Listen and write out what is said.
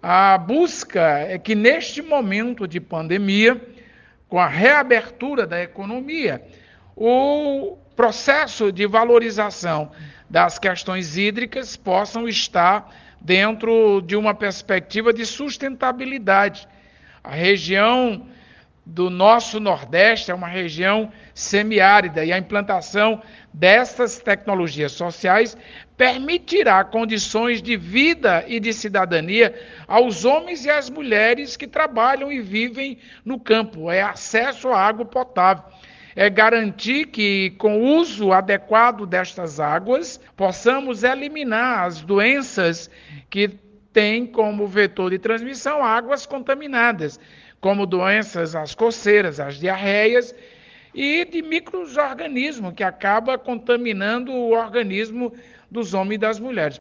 A busca é que neste momento de pandemia, com a reabertura da economia, o processo de valorização das questões hídricas possam estar dentro de uma perspectiva de sustentabilidade. A região do nosso Nordeste é uma região semiárida e a implantação dessas tecnologias sociais permitirá condições de vida e de cidadania aos homens e às mulheres que trabalham e vivem no campo. É acesso à água potável. É garantir que, com o uso adequado destas águas, possamos eliminar as doenças que têm como vetor de transmissão águas contaminadas, como doenças, as coceiras, as diarreias e de micro-organismos que acaba contaminando o organismo dos homens e das mulheres.